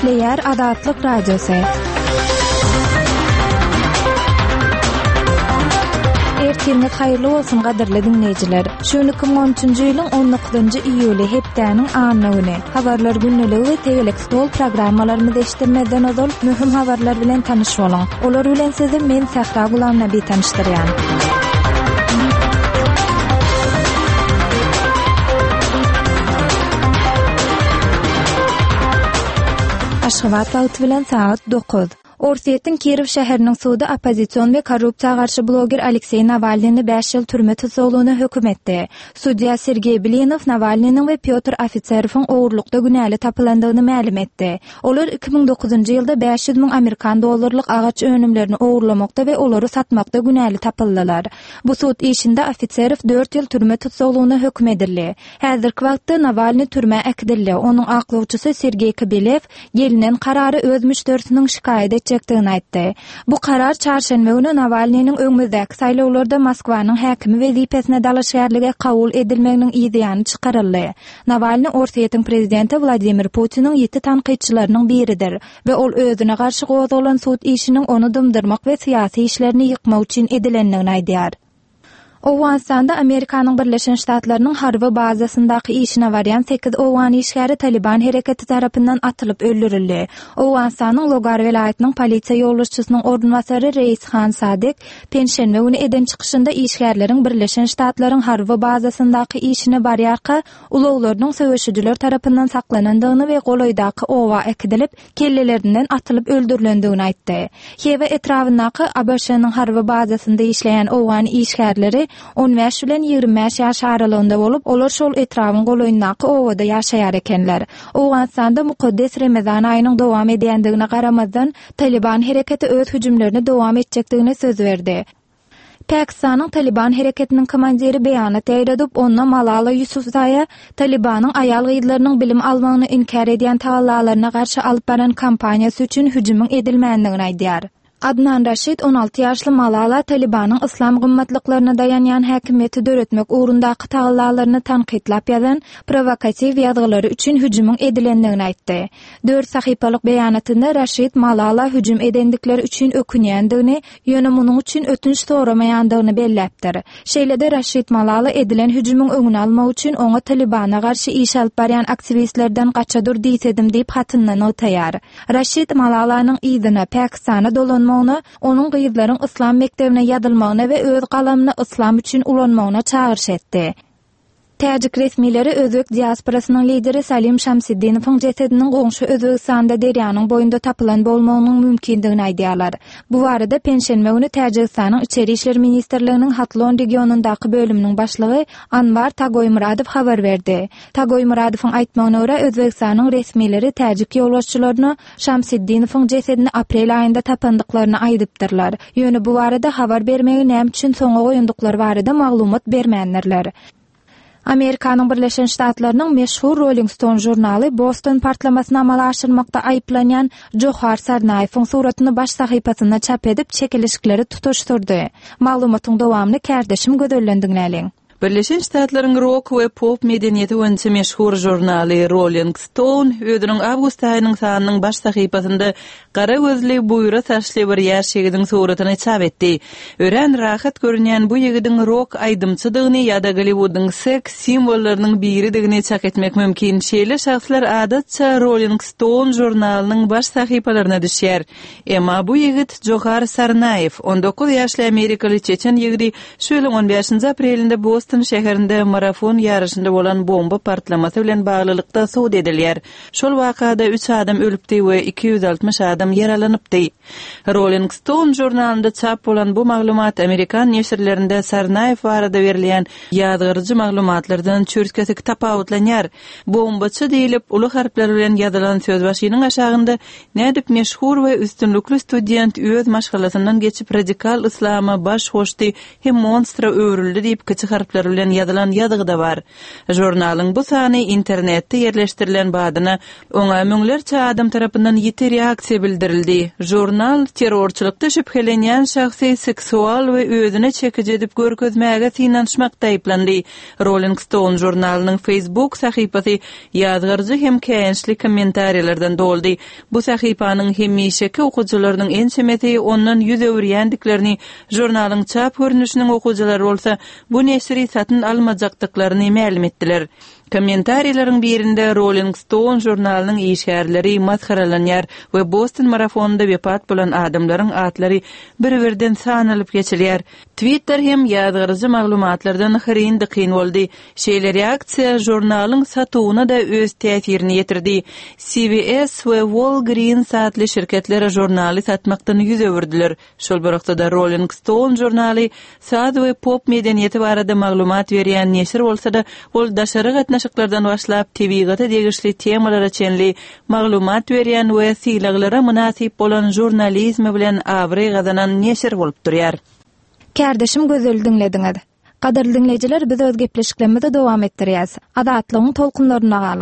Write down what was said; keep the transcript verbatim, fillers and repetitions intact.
Esleyer Adatlyk Radiosu. Ertirňiz haýyrly bolsun gaderli dinleýijiler. Şu iki bin on üçünji ýylyň on dokuzynjy iýuly hepdäniň anyny, habarlar günneligi we tegelik stol programmalarymyzy eşitmeden ozal möhüm habarlar bilen tanyş bolaň. Olar bilen sizi men Sahra Gulamnaby tanışdyrýan. Aşgabat wagt bilen saat dokuz. Orsiýetiň Kirov şäheriniň sudy opozisiýon we korrupsiýa garşy bloger Aleksey Navalnyny beş ýyl türme tutsagyny hökm etdi. Sudiýa Sergey Blinow Navalnyň we Pyotr Ofitserowyň ogurlukda günäli tapylandygyny ma'lum etdi. Olar iki bin dokuzynjy ýylda beş ýüz miň Amerikan dollarlyk agaç önümlerini ogurlamakda we olary satmakda günäli tapyldylar. Bu sud işinde Ofitserow dört ýyl türme tutsagyny hökm edildi. Häzirki wagtda Navalny türme ekdildi. Onuň aklawçysy Sergey Kabelev gelinen karary öz müşterisiniň şikaýet etjekdigini aýtdy. Bu karar çarşamba günü Navalnyň öňmüzdäki saýlawlarda Moskwanyň häkimi wezipesine dalaşýarlygy kabul edilmeginiň ýa-da çykaryldy. Navalny Orsiýetiň prezidenti Vladimir Putiniň ýeti tanqidçilarynyň biridir we ol özüne garşy gozalan sud işiniň onu dymdyrmak we syýasy işlerini ýykmak üçin edilendigini aýdýar. Owganistanda Amerikanyň Birleşen Ştatlarynyň harby bazasyndaky işine barýan sekiz owgan işgäri Taliban hereketi tarapyndan atylyp öldürildi. Owganistanyň Logar welaýatynyň polisiýa ýoluşçysynyň ornwasary Reishan Sadek penşenbe güni eden çykyşynda işgärleriň Birleşen Ştatlaryň harby bazasyndaky işine barýarka ulaglarynyň söwüşçüler tarapyndan saklanandygyny we golaýdaky owa ekdilip kellelerinden atylyp öldürilendigini aýtdy. Heve etrafyndaky A B Ş'nyň harby bazasynda işleýän owgan işgärleri on beş bilen ýigirme beş ýaş aralygynda bolup, olar şol etrawyň golaýyndaky owada ýaşaýar ekenler. Owganistanda mukaddes Ramazan aýynyň dowam edýändigine garamazdan Taliban hereketi öz hüjümlerini dowam etjekdigine söz berdi. Pakistanyň Taliban hereketiniň komandiri beýanat eýredip, onda Malala Yousafzai Talibanyň aýal gyýdlarynyň bilim almagyny inkar edýän tagallalaryna garşy alyp baran kampaniýasy üçin hüjümüň edilmändigini aýdýar. Adnan Rashid on alty ýaşly Malala Talibanyň islam gymmatlyklaryna dayanýan häkimiýeti döretmek ugrundaky tagallalaryny tanqidlap ýazan provokasiw ýazgylary üçin hüjümüň edilendigini aýtdy. dört sahypalyk beýanatynda Rashid Malala hüjüm edendikleri üçin ökünýändigini, ýöne munyň üçin ötünç soramaýandygyny belläpdir. Şeýlede Rashid Malala edilen hüjümüň öňüni almak üçin oňa Talibana garşy iş alyp barýan aktivistlerden gaçadur diýsedim diýip hatyndan otaýar. Rashid Malalanyň ýzyna Pakistana dolanma onun gyýdlaryň islam mektebine ýadylmagyna we öz galamyna islam üçin ulanmagyna çağırş etdi. Täjik resmileri Özbek diasporasynyň lideri Salim Şamsiddinowyň jesediniň goňşy Özbekistanda derýanyň boýunda tapylan bolmagynyň mümkindigini aýdýarlar. Bu barada penşenbe güni Täjikistanyň Içeri işler ministrliginiň Hatlon regionundaky bölüminiň başlygy Anwar Tagoýmuradow habar berdi. Tagoýmuradowyň aýtmagyna görä Özbekistanyň resmileri Täjik ýolbaşçylaryny Şamsiddinowyň jesedini aprel aýynda tapandyklaryny aýdypdyrlar. Ýöne bu barada habar bermegi näme üçin soňa goýundyklary barada maglumat bermändirler. Amerikanyň Birleşen Ştatlarynyň meşhur Rolling Stone jurnaly Boston partlamasyny amala aşyrmakda aýplanýan Johar Sarnayewiň suratyny baş sahypasyna çap edip çekilişikleri tutuşturdy. Maglumatyň dowamyny kärdeşim gödöllendigini. Birleşen Ştatlaryň rock we pop medeniýeti öňçe meşhur jurnaly Rolling Stone ödüniň awgust aýynyň sanynyň baş sahypasynda gara gözli buýra saçly bir ýaş ýigidiň suratyny çap etdi. Ören rahat görünýän bu ýigidiň rock aýdymçydygyny ýa-da Hollywood'yň seks simbollarynyň biridigini çak etmek mümkin. Şeýle şahslar adatça Rolling Stone jurnalynyň baş sahypalaryna düşýär. Emma bu ýigit Johar Sarnayew on dokuz ýaşly Amerikaly çeçen ýigidi şöyle on beşinji aprelinde Boston şäherinde marafon ýarışynda bolan bomba partlamasy bilen baglylykda sowd edilýär. Şol wakada üç adam ölüpdi we iki yüz altmış adam yaralanypdy. Rolling Stone jurnalynda çap bolan bu maglumat Amerikan neşirlerinde Sarnayew barada berilýän ýazgyrjy maglumatlardan çürtkesik tapawutlanýar. Bombaçy diýilip uly harpler bilen ýazylan söz başynyň aşagynda nädip meşhur we üstünlükli student öz maşgalasyndan geçip radikal islama baş hoşdy hem monstra öwrüldi diýip kiçik harpler okuwçylar bilen ýazylan ýazygy da bar. Jurnalyň bu sany internetde ýerleşdirilen badyna oňa müňlerçe adam tarapyndan ýiti reaksiýa bildirildi. Jurnal terrorçylykda şüphelenýän şahsy seksual we özüne çekiş edip görkezmäge synanşmakda aýplandy. Rolling Stone jurnalynyň Facebook sahypasy ýazgyrjy hem käňçlik kommentariýlerden doldy. Bu sahypanyň hemişeki okuwçylarynyň en semeti ondan ýüz öwrýändiklerini, jurnalyň çap görnüşiniň okuwçylary bolsa bu nesri satyn almajakdyklaryny ma'lum etdiler. Kommentariýlaryň birinde Rolling Stone jurnalynyň işgärleri masxaralanýar we Boston marafonunda wepat bolan adamlaryň atlary bir-birden sanalyp geçilýär. Twitter hem ýazgyrjy maglumatlardan hyryny kyn boldy. Şeýle reaksiýa jurnalyň satuwyna da öz täsirini ýetirdi. C B S we Walgreens atly şirketleri jurnaly satmakdan ýüz öwürdiler. Şol wagtda da Rolling Stone jurnaly sad we pop medeniýeti barada maglumat berýän neşir bolsa-da, ol daşary gatnaşyklardan başlap T V-gata degişli temalara çenli maglumat berýän we syýlaglara münasip bolan jurnalizm bilen abry gazanan neşir bolup durýar. Kärdeşim gözel dinlediňiz. Gaderly dinleýijiler, biz öz gepleşiklerimizi dowam etdirýäs. Adatlygyň tolkunlaryna galyp